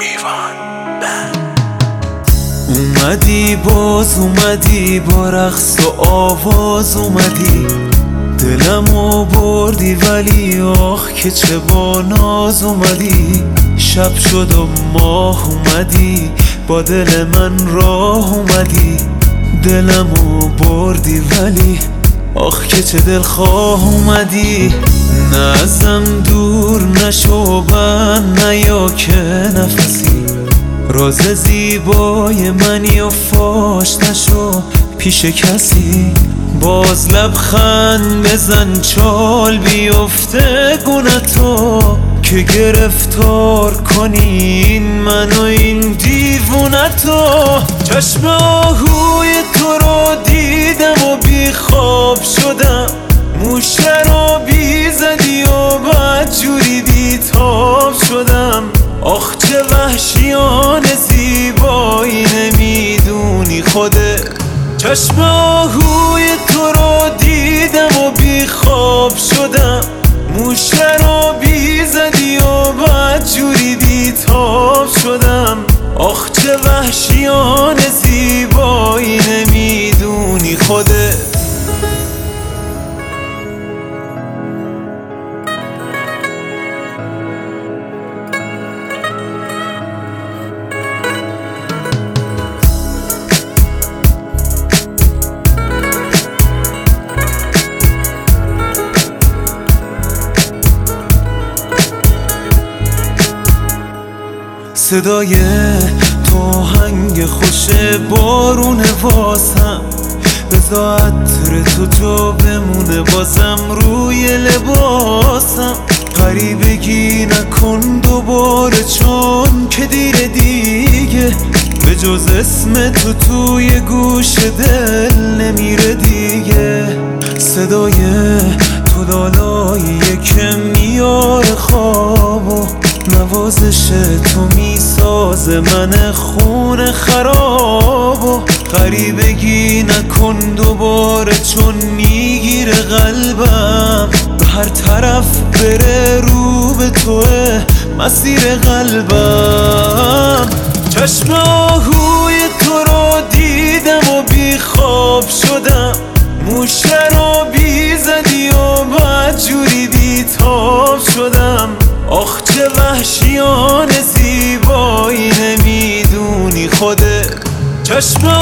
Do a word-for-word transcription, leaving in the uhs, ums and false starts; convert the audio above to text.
اومدی باز اومدی با رقص و آواز اومدی، دلمو بردی ولی آخ که چه با ناز اومدی. شب شد و ماه اومدی با دل من راه اومدی، دلمو بردی ولی آخ که چه دلخواه اومدی. نه ازم دور نشو بند نیا که نفسی، راز زیبای منی و فاش نشو پیش کسی. باز لبخند بزن چال بیفته گونتو که گرفتار کنی این من و این دیوونتو. چشم آهوی تو رو دیدم و بی خواب شدم، موشه رو بی زدی و بدجوری بی تاب شدم. آخ چه وحشیانه زیبایی نمیدونی خودت. چشم آهوی تو رو دیدم و بی خواب شدم، موشه رو بی زدی و بدجوری بی تاب شدم. آخ چه وحشیانه زیبایی نمیدونی خودت. صدای تو هنگ خوش بارون واسم، بذار عطر تو تو بمونه بازم روی لباسم. غریبگی نکن دوباره چون که دیر دیگه، به جز اسم تو توی گوش دل نمیره دیگه. صدای تو لالاییه که میاره خواب و نوازش تو میسازه من خون خراب. و غریبگی نکن دوباره چون میگیره قلبم، به هر طرف بره رو به توه مسیر قلبم. چشم آهوی تو رو دیدم و بی خواب شدم، موشه رو بی زدی و بدجوری بی تاب شدم. آخ چه وحشیانه زیبایی نمیدونی خودت. چشم